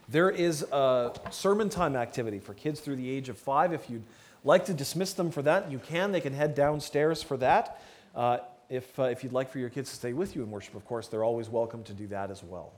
There is a sermon time activity for kids through the age of 5. If you'd like to dismiss them for that, you can. They can head downstairs for that. If you'd like for your kids to stay with you in worship, of course, they're always welcome to do that as well.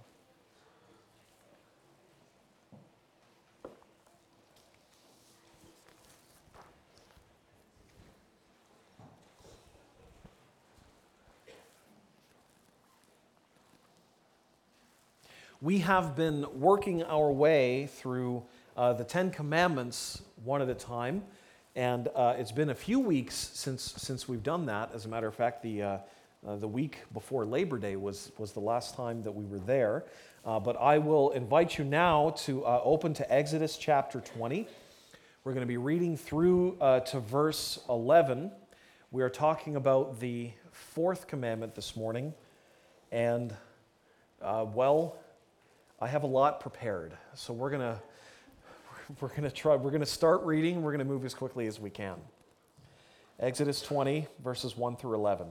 We have been working our way through the Ten Commandments one at a time, and it's been a few weeks since we've done that. As a matter of fact, the week before Labor Day was the last time that we were there. But I will invite you now to open to Exodus chapter 20. We're going to be reading through to verse 11. We are talking about the fourth commandment this morning, and I have a lot prepared, so we're gonna start reading. We're gonna move as quickly as we can. Exodus 20, verses 1 through 11.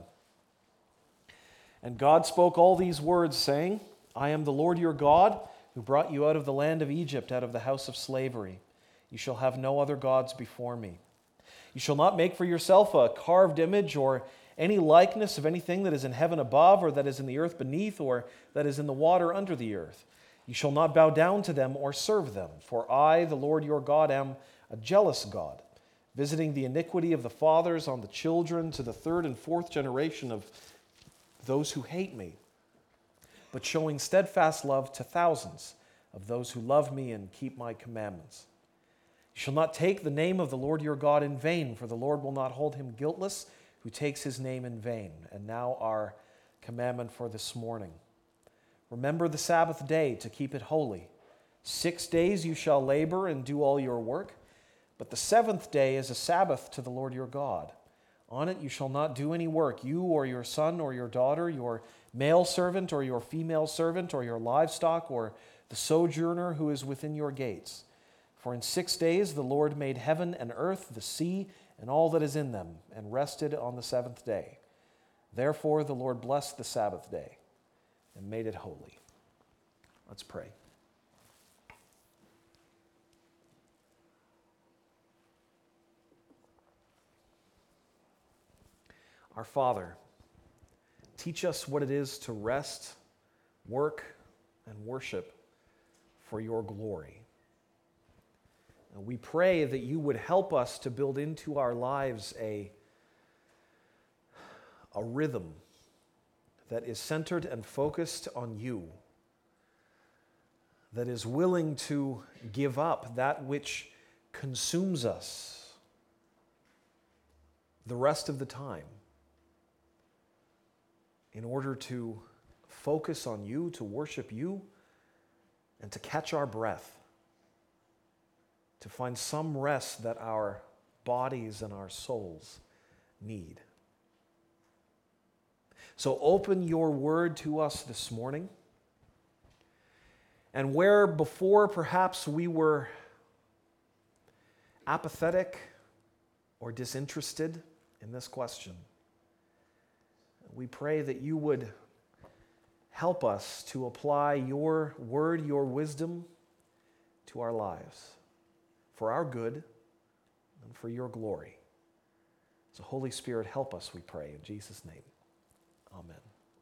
And God spoke all these words, saying, I am the Lord your God, who brought you out of the land of Egypt, out of the house of slavery. You shall have no other gods before me. You shall not make for yourself a carved image or any likeness of anything that is in heaven above, or that is in the earth beneath, or that is in the water under the earth. You shall not bow down to them or serve them, for I, the Lord your God, am a jealous God, visiting the iniquity of the fathers on the children to the third and fourth generation of those who hate me, but showing steadfast love to thousands of those who love me and keep my commandments. You shall not take the name of the Lord your God in vain, for the Lord will not hold him guiltless who takes his name in vain. And now our commandment for this morning. Remember the Sabbath day to keep it holy. 6 days you shall labor and do all your work, but the seventh day is a Sabbath to the Lord your God. On it you shall not do any work, you or your son or your daughter, your male servant or your female servant, or your livestock, or the sojourner who is within your gates. For in 6 days the Lord made heaven and earth, the sea, and all that is in them, and rested on the seventh day. Therefore the Lord blessed the Sabbath day and made it holy. Let's pray. Our Father, teach us what it is to rest, work, and worship for your glory. And we pray that you would help us to build into our lives a rhythm that is centered and focused on you, that is willing to give up that which consumes us the rest of the time in order to focus on you, to worship you, and to catch our breath, to find some rest that our bodies and our souls need. So open your word to us this morning. And where before perhaps we were apathetic or disinterested in this question, we pray that you would help us to apply your word, your wisdom to our lives for our good and for your glory. So Holy Spirit, help us, we pray, in Jesus' name. Amen.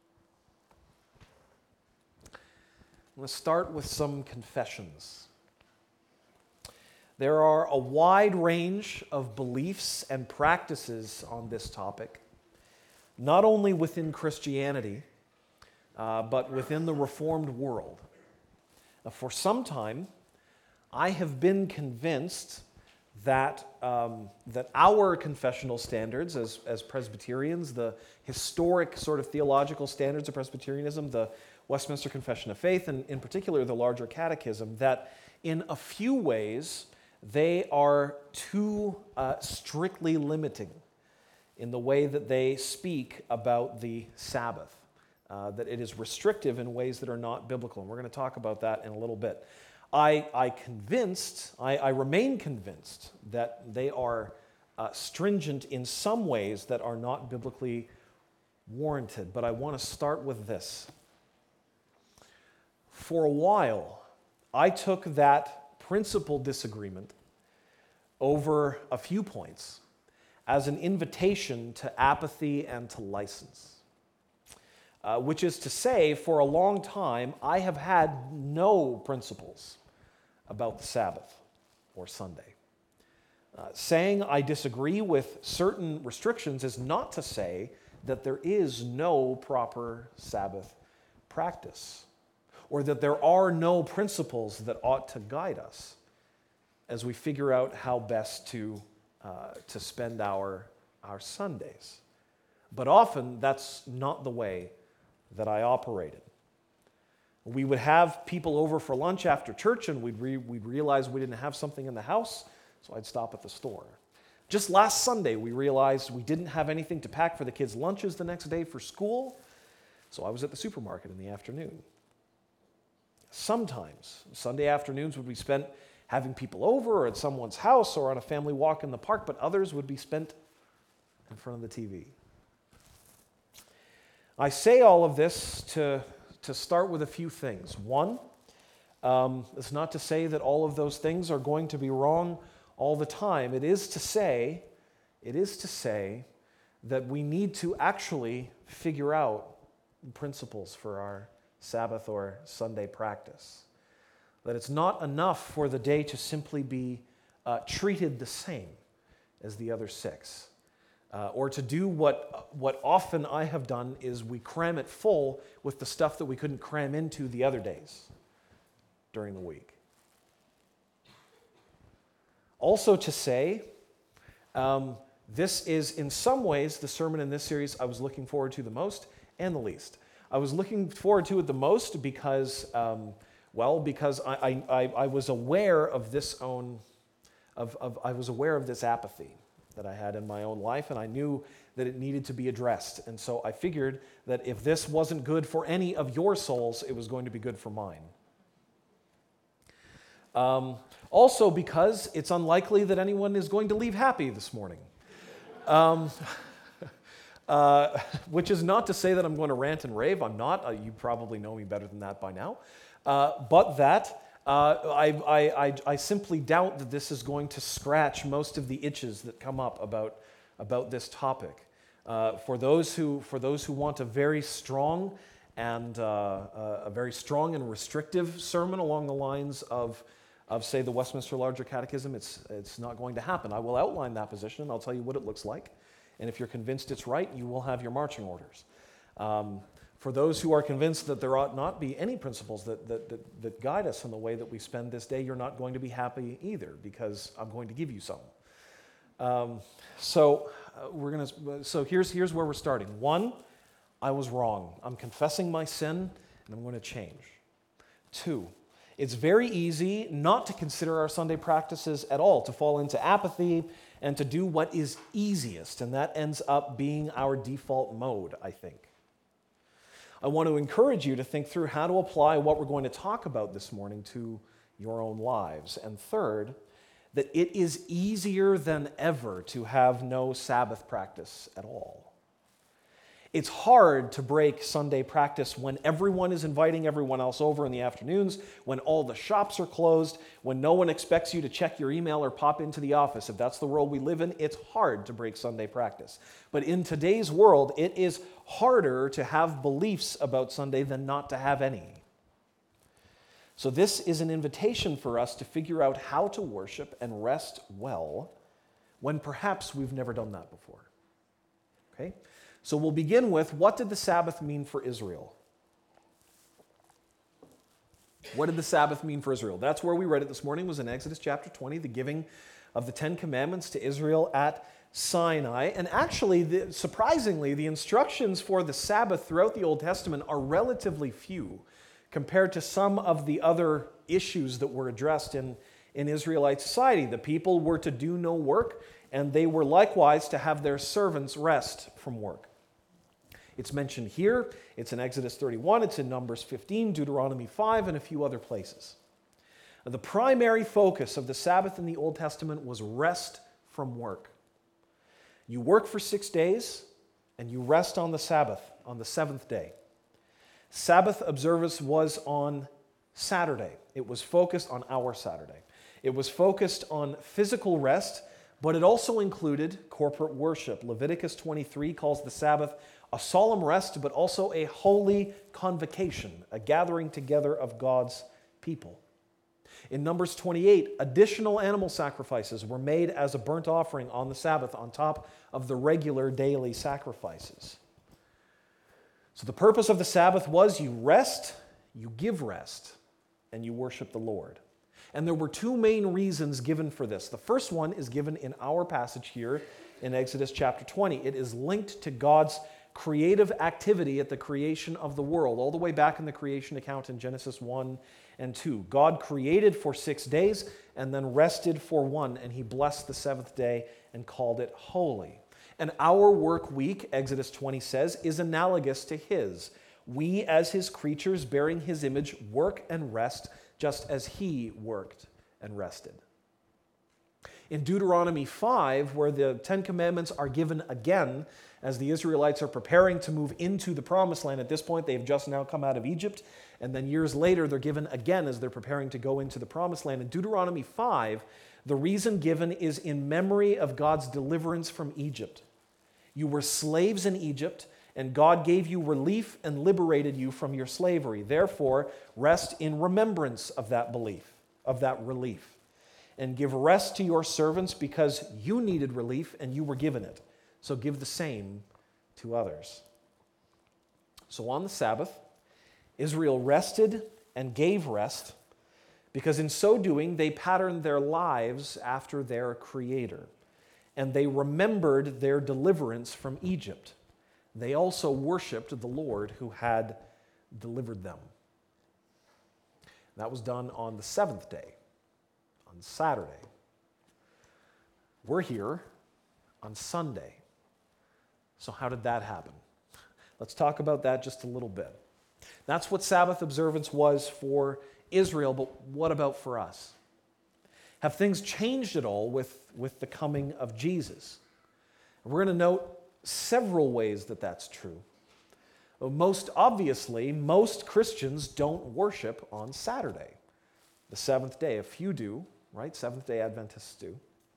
I'm going to start with some confessions. There are a wide range of beliefs and practices on this topic, not only within Christianity, but within the Reformed world. For some time, I have been convinced that our confessional standards as Presbyterians, the historic sort of theological standards of Presbyterianism, the Westminster Confession of Faith, and in particular the larger catechism, that in a few ways they are too strictly limiting in the way that they speak about the Sabbath, that it is restrictive in ways that are not biblical. And we're going to talk about that in a little bit. I remain convinced that they are stringent in some ways that are not biblically warranted. But I want to start with this. For a while, I took that principal disagreement over a few points as an invitation to apathy and to license. Which is to say, for a long time, I have had no principles about the Sabbath or Sunday. Saying I disagree with certain restrictions is not to say that there is no proper Sabbath practice, or that there are no principles that ought to guide us as we figure out how best to spend our Sundays. But often, that's not the way that I operated. We would have people over for lunch after church, and we'd realize we didn't have something in the house, so I'd stop at the store. Just last Sunday, we realized we didn't have anything to pack for the kids' lunches the next day for school, so I was at the supermarket in the afternoon. Sometimes, Sunday afternoons would be spent having people over or at someone's house or on a family walk in the park, but others would be spent in front of the TV. I say all of this to start with a few things. One, it's not to say that all of those things are going to be wrong all the time. It is to say that we need to actually figure out principles for our Sabbath or Sunday practice. That it's not enough for the day to simply be treated the same as the other 6. Or to do what often I have done is we cram it full with the stuff that we couldn't cram into the other days during the week. Also to say, this is in some ways the sermon in this series I was looking forward to the most and the least. I was looking forward to it the most because I was aware of I was aware of this apathy that I had in my own life, and I knew that it needed to be addressed. And so I figured that if this wasn't good for any of your souls, it was going to be good for mine. Also because it's unlikely that anyone is going to leave happy this morning. Which is not to say that I'm going to rant and rave. I'm not. You probably know me better than that by now. But that I simply doubt that this is going to scratch most of the itches that come up about this topic. For those who want a very strong and restrictive sermon along the lines of say the Westminster Larger Catechism, it's not going to happen. I will outline that position and I'll tell you what it looks like. And if you're convinced it's right, you will have your marching orders. For those who are convinced that there ought not be any principles that guide us in the way that we spend this day, you're not going to be happy either, because I'm going to give you some. So here's where we're starting. 1, I was wrong. I'm confessing my sin, and I'm going to change. 2, it's very easy not to consider our Sunday practices at all, to fall into apathy and to do what is easiest, and that ends up being our default mode, I think. I want to encourage you to think through how to apply what we're going to talk about this morning to your own lives. And third, that it is easier than ever to have no Sabbath practice at all. It's hard to break Sunday practice when everyone is inviting everyone else over in the afternoons, when all the shops are closed, when no one expects you to check your email or pop into the office. If that's the world we live in, it's hard to break Sunday practice. But in today's world, it is harder to have beliefs about Sunday than not to have any. So this is an invitation for us to figure out how to worship and rest well when perhaps we've never done that before. Okay? So we'll begin with, what did the Sabbath mean for Israel? What did the Sabbath mean for Israel? That's where we read it this morning, was in Exodus chapter 20, the giving of the 10 Commandments to Israel at Sinai. And actually, surprisingly, the instructions for the Sabbath throughout the Old Testament are relatively few compared to some of the other issues that were addressed in Israelite society. The people were to do no work, and they were likewise to have their servants rest from work. It's mentioned here, it's in Exodus 31, it's in Numbers 15, Deuteronomy 5, and a few other places. Now, the primary focus of the Sabbath in the Old Testament was rest from work. You work for 6 days, and you rest on the Sabbath, on the 7th day. Sabbath observance was on Saturday. It was focused on our Saturday. It was focused on physical rest, but it also included corporate worship. Leviticus 23 calls the Sabbath a solemn rest, but also a holy convocation, a gathering together of God's people. In Numbers 28, additional animal sacrifices were made as a burnt offering on the Sabbath on top of the regular daily sacrifices. So the purpose of the Sabbath was you rest, you give rest, and you worship the Lord. And there were two main reasons given for this. The first one is given in our passage here in Exodus chapter 20. It is linked to God's creative activity at the creation of the world, all the way back in the creation account in Genesis 1 and 2. God created for 6 days and then rested for one, and he blessed the seventh day and called it holy. And our work week, Exodus 20 says, is analogous to his. We, as his creatures bearing his image, work and rest just as he worked and rested. In Deuteronomy 5, where the Ten Commandments are given again, as the Israelites are preparing to move into the Promised Land. At this point, they've just now come out of Egypt, and then years later, they're given again as they're preparing to go into the Promised Land. In Deuteronomy 5, the reason given is in memory of God's deliverance from Egypt. You were slaves in Egypt, and God gave you relief and liberated you from your slavery. Therefore, rest in remembrance of that belief, of that relief, and give rest to your servants because you needed relief and you were given it. So give the same to others. So on the Sabbath, Israel rested and gave rest because in so doing, they patterned their lives after their Creator, and they remembered their deliverance from Egypt. They also worshiped the Lord who had delivered them. That was done on the seventh day, on Saturday. We're here on Sunday. So how did that happen? Let's talk about that just a little bit. That's what Sabbath observance was for Israel, but what about for us? Have things changed at all with the coming of Jesus? We're going to note several ways that that's true. Most obviously, most Christians don't worship on Saturday, the seventh day. A few do, right? Seventh-day Adventists do.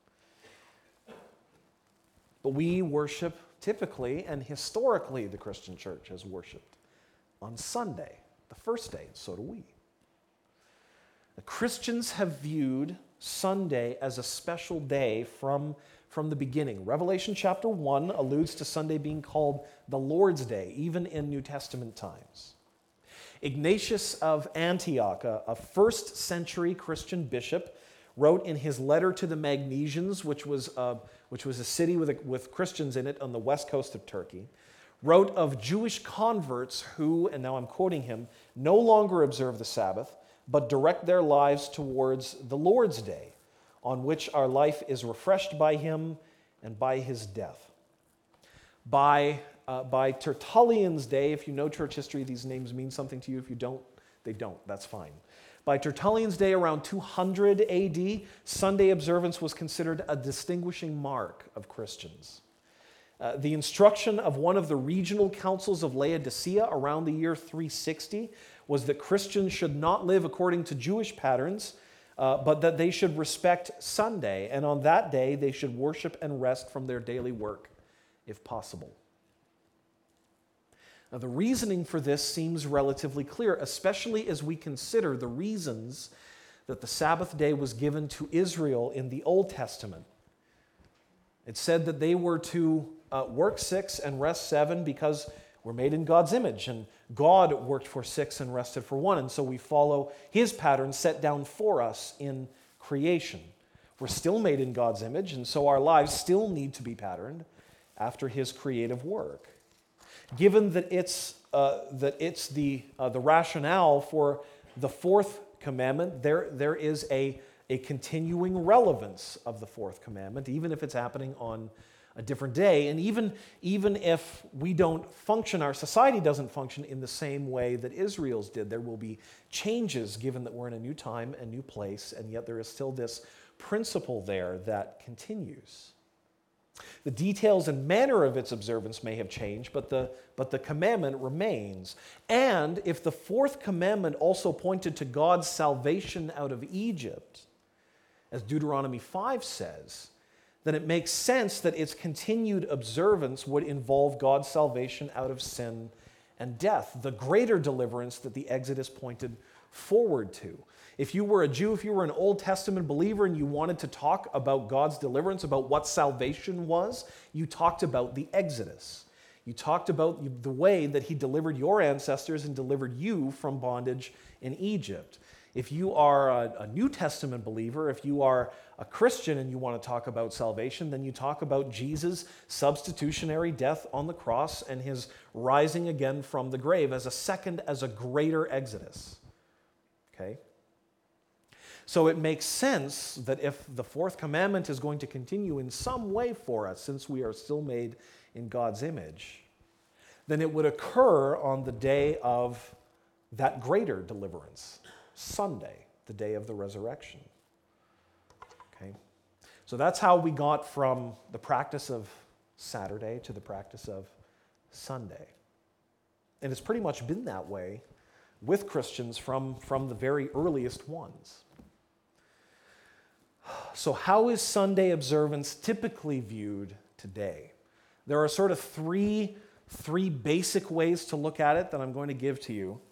But we worship typically and historically the Christian church has worshiped on Sunday, the first day, and so do we. The Christians have viewed Sunday as a special day from the beginning. Revelation chapter 1 alludes to Sunday being called the Lord's Day, even in New Testament times. Ignatius of Antioch, a first century Christian bishop, wrote in his letter to the Magnesians, which was a city with Christians in it on the west coast of Turkey, wrote of Jewish converts who, and now I'm quoting him, no longer observe the Sabbath, but direct their lives towards the Lord's Day, on which our life is refreshed by him and by his death. By Tertullian's day, if you know church history, these names mean something to you. If you don't, they don't. That's fine. By Tertullian's day, around 200 AD, Sunday observance was considered a distinguishing mark of Christians. The instruction of one of the regional councils of Laodicea around the year 360 was that Christians should not live according to Jewish patterns, but that they should respect Sunday, and on that day they should worship and rest from their daily work, if possible. Now, the reasoning for this seems relatively clear, especially as we consider the reasons that the Sabbath day was given to Israel in the Old Testament. It said that they were to work 6 and rest 7 because we're made in God's image, and God worked for 6 and rested for 1, and so we follow his pattern set down for us in creation. We're still made in God's image, and so our lives still need to be patterned after his creative work. Given that it's the rationale for the fourth commandment, there is a continuing relevance of the fourth commandment, even if it's happening on a different day, and even if we don't function, our society doesn't function in the same way that Israel's did. There will be changes given that we're in a new time and new place, and yet there is still this principle there that continues. The details and manner of its observance may have changed, but the commandment remains. And if the fourth commandment also pointed to God's salvation out of Egypt, as Deuteronomy 5 says, then it makes sense that its continued observance would involve God's salvation out of sin and death, the greater deliverance that the Exodus pointed forward to. If you were a Jew, if you were an Old Testament believer and you wanted to talk about God's deliverance, about what salvation was, you talked about the Exodus. You talked about the way that he delivered your ancestors and delivered you from bondage in Egypt. If you are a New Testament believer, if you are a Christian and you want to talk about salvation, then you talk about Jesus' substitutionary death on the cross and his rising again from the grave as a greater Exodus. Okay? So it makes sense that if the fourth commandment is going to continue in some way for us, since we are still made in God's image, then it would occur on the day of that greater deliverance, Sunday, the day of the resurrection. Okay? So that's how we got from the practice of Saturday to the practice of Sunday. And it's pretty much been that way with Christians from the very earliest ones. So how is Sunday observance typically viewed today? There are sort of three basic ways to look at it that I'm going to give to you.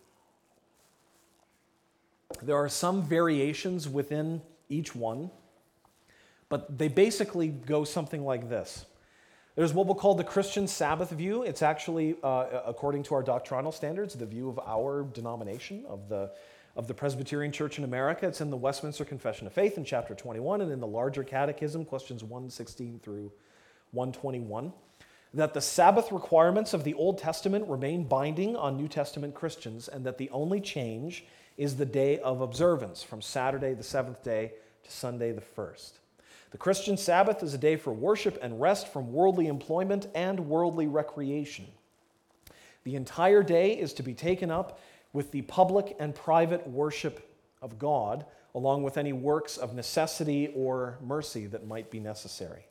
There are some variations within each one, but they basically go something like this. There's what we'll call the Christian Sabbath view. It's actually, according to our doctrinal standards, the view of our denomination, of the Presbyterian Church in America. It's in the Westminster Confession of Faith in chapter 21 and in the larger catechism, questions 116 through 121, that the Sabbath requirements of the Old Testament remain binding on New Testament Christians and that the only change is the day of observance, from Saturday the seventh day to Sunday the first. The Christian Sabbath is a day for worship and rest from worldly employment and worldly recreation. The entire day is to be taken up with the public and private worship of God, along with any works of necessity or mercy that might be necessary.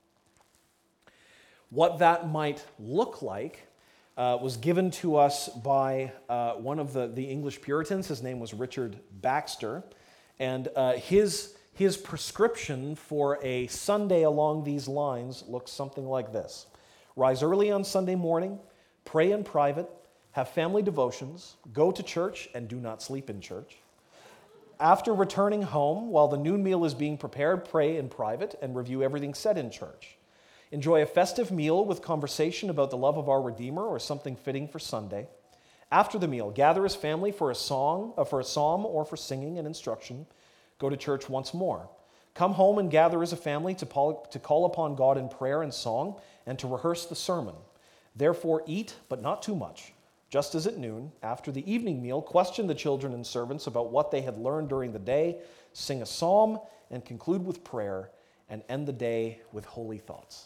What that might look like was given to us by one of the English Puritans. His name was Richard Baxter, and his prescription for a Sunday along these lines looks something like this. Rise early on Sunday morning, pray in private, have family devotions, go to church and do not sleep in church. After returning home, while the noon meal is being prepared, pray in private and review everything said in church. Enjoy a festive meal with conversation about the love of our Redeemer or something fitting for Sunday. After the meal, gather as family for a psalm or for singing and instruction. Go to church once more. Come home and gather as a family to call upon God in prayer and song and to rehearse the sermon. Therefore eat, but not too much. Just as at noon, after the evening meal, question the children and servants about what they had learned during the day, sing a psalm, and conclude with prayer, and end the day with holy thoughts.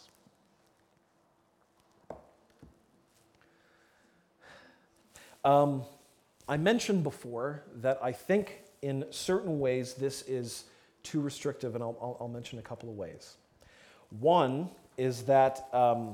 I mentioned before that I think in certain ways this is too restrictive, and I'll mention a couple of ways. One is that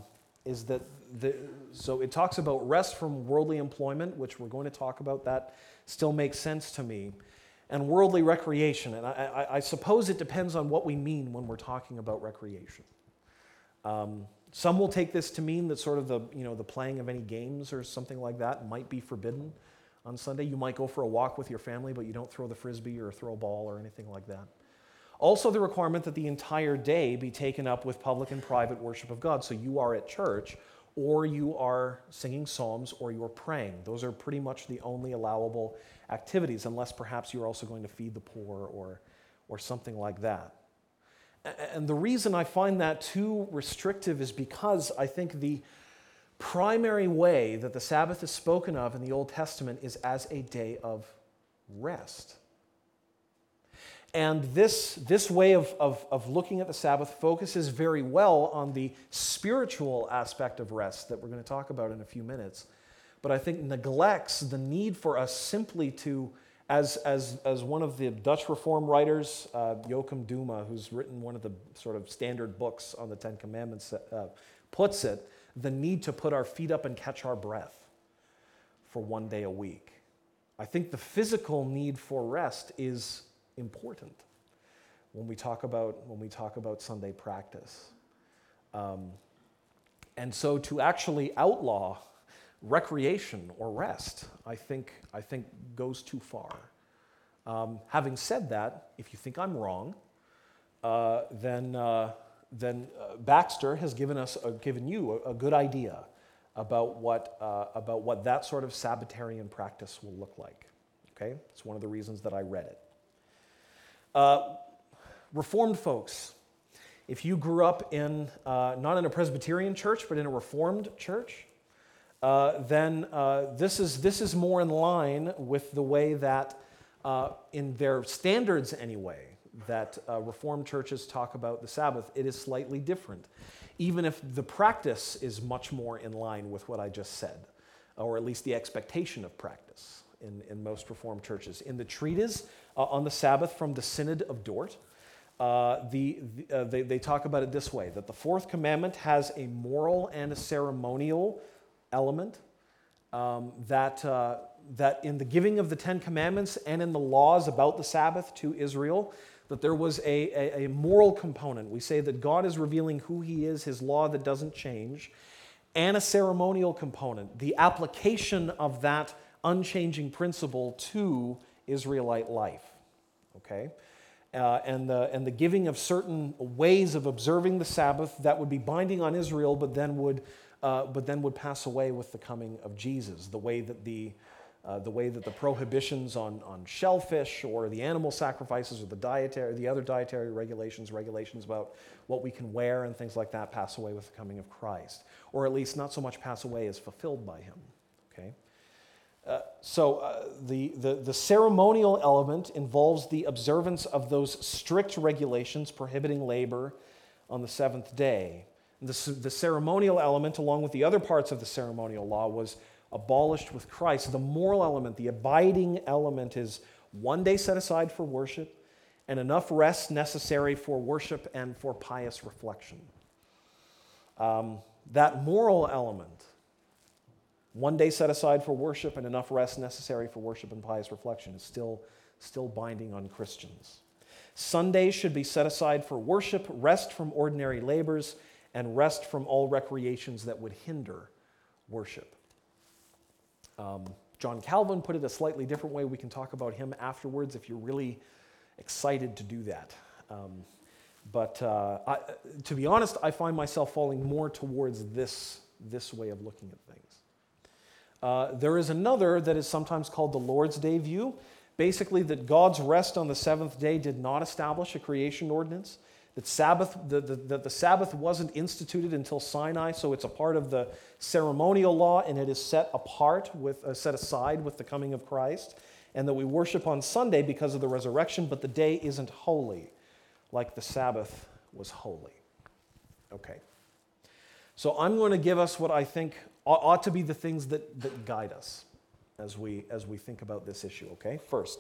so it talks about rest from worldly employment, which we're going to talk about. That still makes sense to me, and worldly recreation. And I suppose it depends on what we mean when we're talking about recreation. Some will take this to mean that sort of the playing of any games or something like that might be forbidden on Sunday. You might go for a walk with your family, but you don't throw the frisbee or throw a ball or anything like that. Also, the requirement that the entire day be taken up with public and private worship of God. So you are at church, or you are singing psalms, or you're praying. Those are pretty much the only allowable activities, unless perhaps you're also going to feed the poor or something like that. And the reason I find that too restrictive is because I think the primary way that the Sabbath is spoken of in the Old Testament is as a day of rest. And this way of looking at the Sabbath focuses very well on the spiritual aspect of rest that we're going to talk about in a few minutes, but I think neglects the need for us simply to As one of the Dutch Reform writers, Joachim Duma, who's written one of the sort of standard books on the Ten Commandments, puts it, the need to put our feet up and catch our breath for one day a week. I think the physical need for rest is important when we talk about Sunday practice. And so to actually outlaw recreation or rest, I think goes too far. Having said that, if you think I'm wrong, then Baxter has given you a good idea about what that sort of Sabbatarian practice will look like. Okay, it's one of the reasons that I read it. Reformed folks, if you grew up in not in a Presbyterian church but in a Reformed church, then this is more in line with the way that, in their standards anyway, that Reformed churches talk about the Sabbath. It is slightly different, even if the practice is much more in line with what I just said, or at least the expectation of practice in most Reformed churches. In the treatise on the Sabbath from the Synod of Dort, they talk about it this way, that the fourth commandment has a moral and a ceremonial element, that in the giving of the Ten Commandments and in the laws about the Sabbath to Israel, that there was a moral component. We say that God is revealing who He is, His law that doesn't change, and a ceremonial component, the application of that unchanging principle to Israelite life. Okay? And the giving of certain ways of observing the Sabbath that would be binding on Israel, but then would pass away with the coming of Jesus. The way that the prohibitions on shellfish or the animal sacrifices or the other dietary regulations about what we can wear and things like that pass away with the coming of Christ, or at least not so much pass away as fulfilled by Him. Okay. So the ceremonial element involves the observance of those strict regulations prohibiting labor on the seventh day. And the ceremonial element, along with the other parts of the ceremonial law, was abolished with Christ. The moral element, the abiding element, is one day set aside for worship and enough rest necessary for worship and for pious reflection. That moral element, one day set aside for worship and enough rest necessary for worship and pious reflection, is still binding on Christians. Sundays should be set aside for worship, rest from ordinary labors, and rest from all recreations that would hinder worship. John Calvin put it a slightly different way. We can talk about him afterwards if you're really excited to do that. But to be honest, I find myself falling more towards this way of looking at things. There is another that is sometimes called the Lord's Day view, basically that God's rest on the seventh day did not establish a creation ordinance, that the Sabbath wasn't instituted until Sinai, so it's a part of the ceremonial law, and it is set aside with the coming of Christ, and that we worship on Sunday because of the resurrection, but the day isn't holy like the Sabbath was holy. Okay. So I'm going to give us what I think ought to be the things that guide us as we think about this issue, okay? First,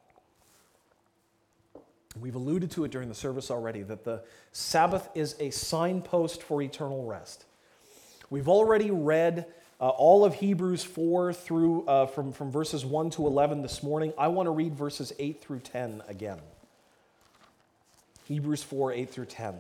we've alluded to it during the service already, that the Sabbath is a signpost for eternal rest. We've already read all of Hebrews 4 through from verses 1 to 11 this morning. I want to read verses 8 through 10 again. Hebrews 4, 8 through 10.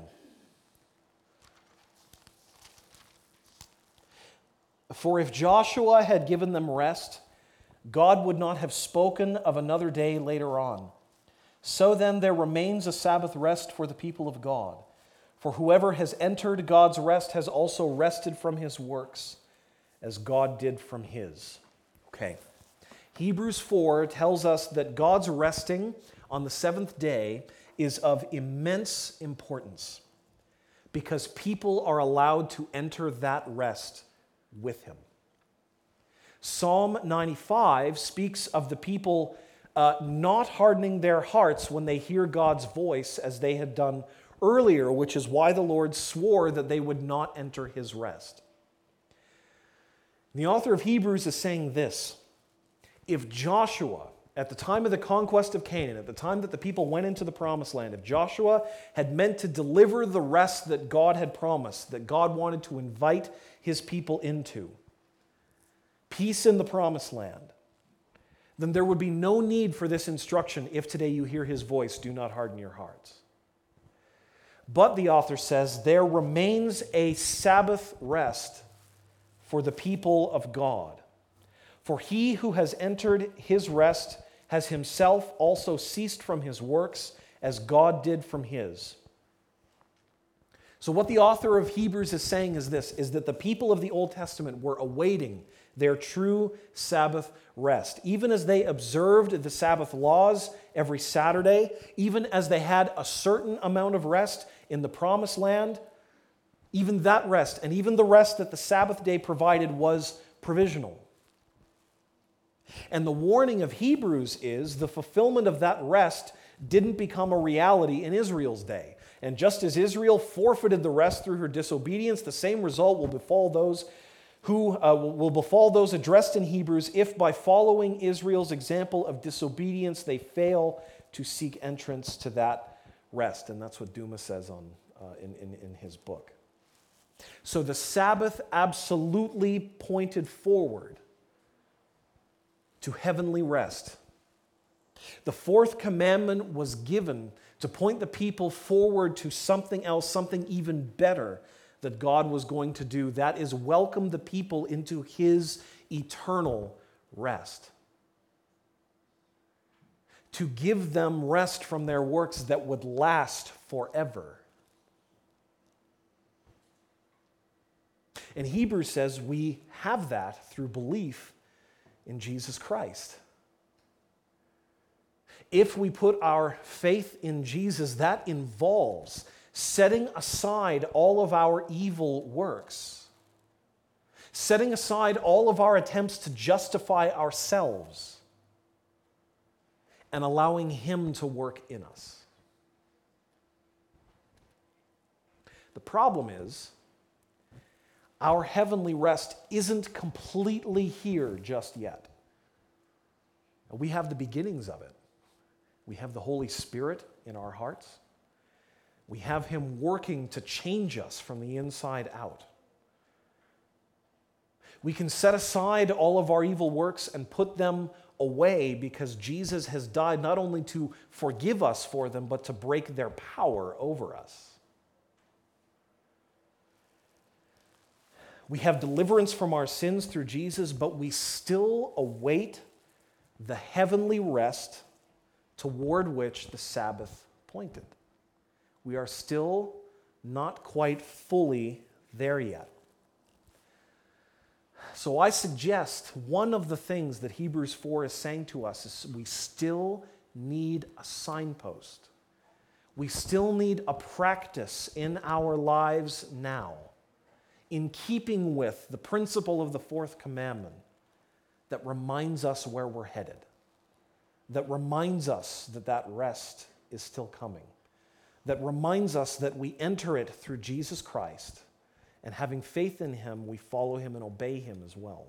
For if Joshua had given them rest, God would not have spoken of another day later on. So then there remains a Sabbath rest for the people of God. For whoever has entered God's rest has also rested from his works, as God did from his. Okay. Hebrews 4 tells us that God's resting on the seventh day is of immense importance because people are allowed to enter that rest with him. Psalm 95 speaks of the people not hardening their hearts when they hear God's voice as they had done earlier, which is why the Lord swore that they would not enter his rest. The author of Hebrews is saying this: if Joshua, at the time of the conquest of Canaan, at the time that the people went into the promised land, if Joshua had meant to deliver the rest that God had promised, that God wanted to invite his people into, peace in the promised land, then there would be no need for this instruction if today you hear his voice, do not harden your hearts. But the author says, there remains a Sabbath rest for the people of God. For he who has entered his rest has himself also ceased from his works as God did from his. So what the author of Hebrews is saying is this, is that the people of the Old Testament were awaiting their true Sabbath rest. Even as they observed the Sabbath laws every Saturday, even as they had a certain amount of rest in the promised land, even that rest and even the rest that the Sabbath day provided was provisional. And the warning of Hebrews is the fulfillment of that rest didn't become a reality in Israel's day. And just as Israel forfeited the rest through her disobedience, the same result will befall those addressed in Hebrews if by following Israel's example of disobedience they fail to seek entrance to that rest. And that's what Dumas says in his book. So the Sabbath absolutely pointed forward to heavenly rest. The fourth commandment was given to point the people forward to something else, something even better that God was going to do. That is, welcome the people into his eternal rest. To give them rest from their works that would last forever. And Hebrews says we have that through belief in Jesus Christ. If we put our faith in Jesus, that involves setting aside all of our evil works, setting aside all of our attempts to justify ourselves, and allowing him to work in us. The problem is, our heavenly rest isn't completely here just yet. We have the beginnings of it. We have the Holy Spirit in our hearts. We have him working to change us from the inside out. We can set aside all of our evil works and put them away because Jesus has died not only to forgive us for them, but to break their power over us. We have deliverance from our sins through Jesus, but we still await the heavenly rest toward which the Sabbath pointed. We are still not quite fully there yet. So I suggest one of the things that Hebrews 4 is saying to us is we still need a signpost. We still need a practice in our lives now, in keeping with the principle of the fourth commandment that reminds us where we're headed, that reminds us that that rest is still coming, that reminds us that we enter it through Jesus Christ, and having faith in him, we follow him and obey him as well.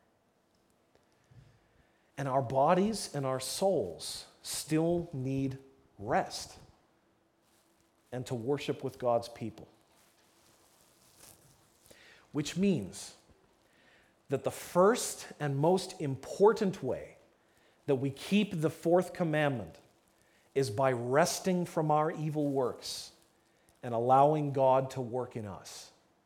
And our bodies and our souls still need rest and to worship with God's people. Which means that the first and most important way that we keep the fourth commandment is by resting from our evil works and allowing God to work in us.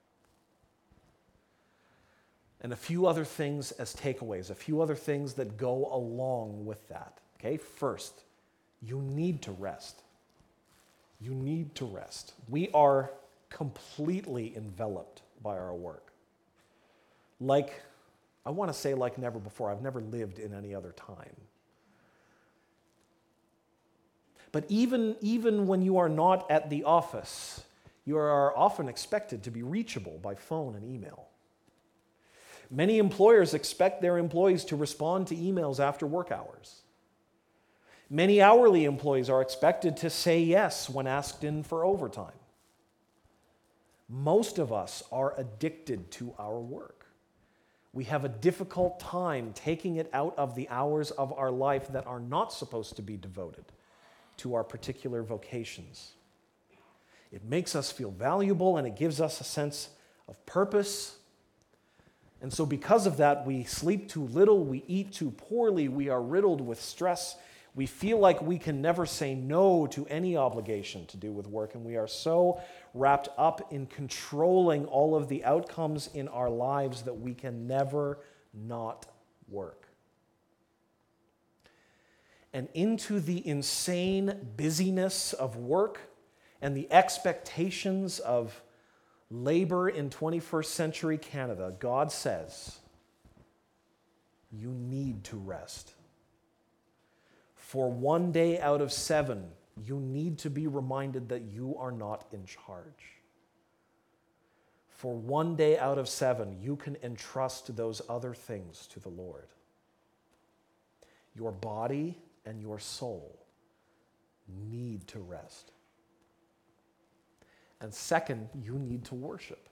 And a few other things as takeaways, a few other things that go along with that. Okay, first, you need to rest. You need to rest. We are completely enveloped by our work. I want to say like never before. I've never lived in any other time. But even when you are not at the office, you are often expected to be reachable by phone and email. Many employers expect their employees to respond to emails after work hours. Many hourly employees are expected to say yes when asked in for overtime. Most of us are addicted to our work. we have a difficult time taking it out of the hours of our life that are not supposed to be devoted to our particular vocations. It makes us feel valuable and it gives us a sense of purpose. And so because of that, we sleep too little, we eat too poorly, we are riddled with stress. We feel like we can never say no to any obligation to do with work, and we are so wrapped up in controlling all of the outcomes in our lives that we can never not work. And into the insane busyness of work and the expectations of labor in 21st century Canada, God says, you need to rest. For one day out of 7, you need to be reminded that you are not in charge. For one day out of 7, you can entrust those other things to the Lord. Your body and your soul need to rest. And second, you need to worship.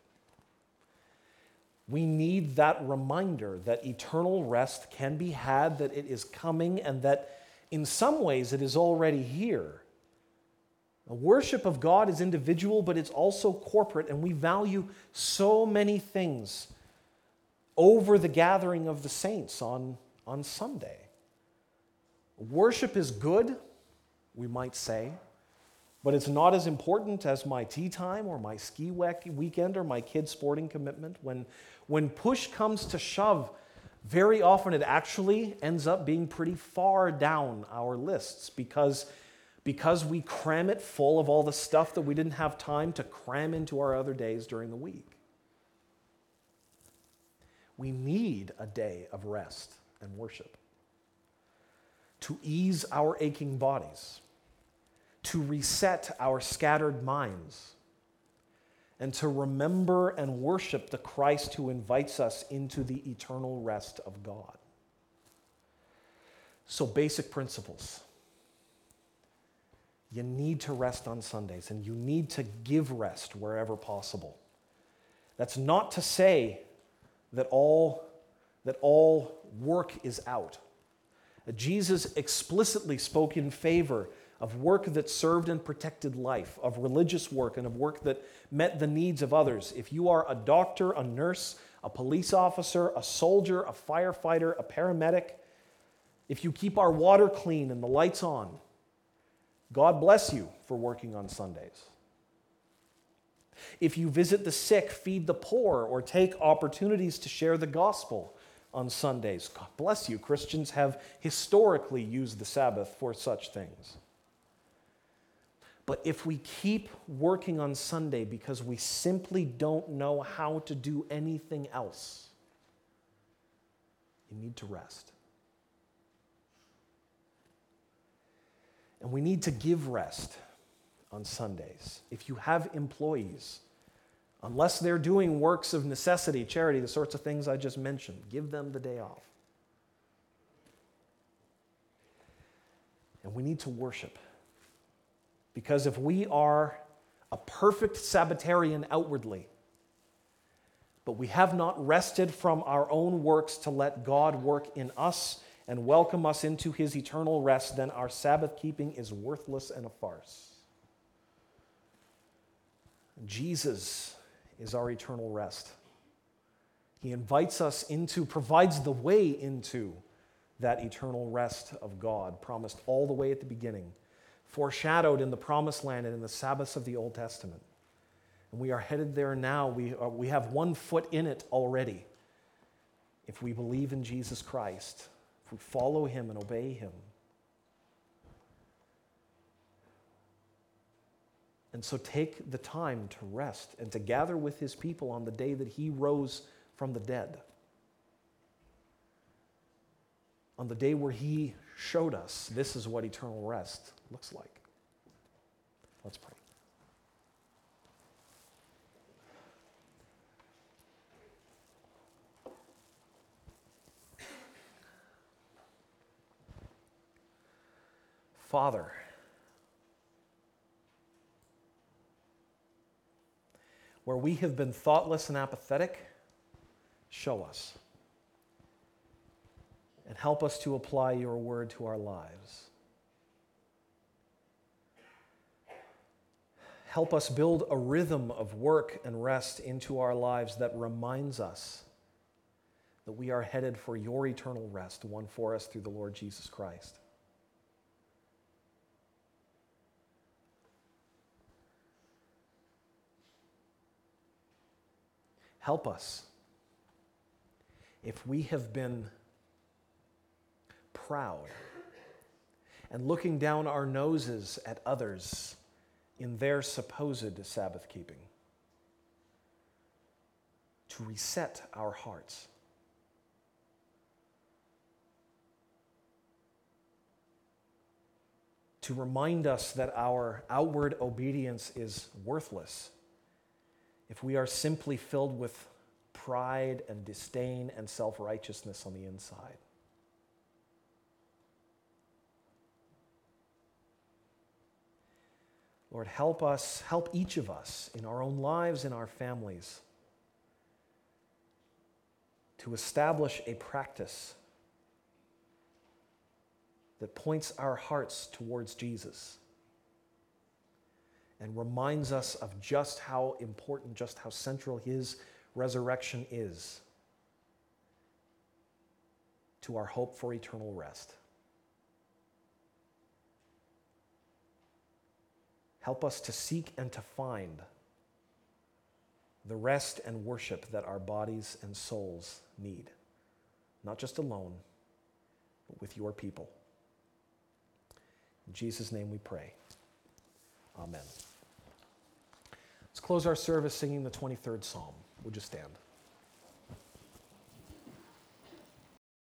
We need that reminder that eternal rest can be had, that it is coming, and that in some ways, it is already here. The worship of God is individual, but it's also corporate, and we value so many things over the gathering of the saints on Sunday. Worship is good, we might say, but it's not as important as my tea time or my ski weekend or my kids' sporting commitment. When push comes to shove, very often it actually ends up being pretty far down our lists because we cram it full of all the stuff that we didn't have time to cram into our other days during the week. We need a day of rest and worship to ease our aching bodies, to reset our scattered minds, and to remember and worship the Christ who invites us into the eternal rest of God. So, basic principles. You need to rest on Sundays, and you need to give rest wherever possible. That's not to say that all work is out. Jesus explicitly spoke in favor of work that served and protected life, of religious work, and of work that met the needs of others. If you are a doctor, a nurse, a police officer, a soldier, a firefighter, a paramedic, if you keep our water clean and the lights on, God bless you for working on Sundays. If you visit the sick, feed the poor, or take opportunities to share the gospel on Sundays, God bless you. Christians have historically used the Sabbath for such things. But if we keep working on Sunday because we simply don't know how to do anything else, you need to rest. And we need to give rest on Sundays. If you have employees, unless they're doing works of necessity, charity, the sorts of things I just mentioned, give them the day off. And we need to worship. Because if we are a perfect Sabbatarian outwardly, but we have not rested from our own works to let God work in us and welcome us into his eternal rest, then our Sabbath keeping is worthless and a farce. Jesus is our eternal rest. He invites us into, provides the way into that eternal rest of God, promised all the way at the beginning, foreshadowed in the Promised Land and in the Sabbaths of the Old Testament. And we are headed there now. We have one foot in it already. If we believe in Jesus Christ, if we follow him and obey him. And so take the time to rest and to gather with his people on the day that he rose from the dead. On the day where he showed us this is what eternal rest looks like. Let's pray. Father, where we have been thoughtless and apathetic, show us. and help us to apply your word to our lives. Help us build a rhythm of work and rest into our lives that reminds us that we are headed for your eternal rest, won for us through the Lord Jesus Christ. Help us if we have been proud and looking down our noses at others in their supposed Sabbath keeping, to reset our hearts. To remind us that our outward obedience is worthless if we are simply filled with pride and disdain and self-righteousness on the inside. Lord, help us, help each of us in our own lives, in our families, to establish a practice that points our hearts towards Jesus and reminds us of just how important, just how central his resurrection is to our hope for eternal rest. Help us to seek and to find the rest and worship that our bodies and souls need, not just alone, but with your people. In Jesus' name we pray. Amen. Let's close our service singing the 23rd Psalm. Would you stand?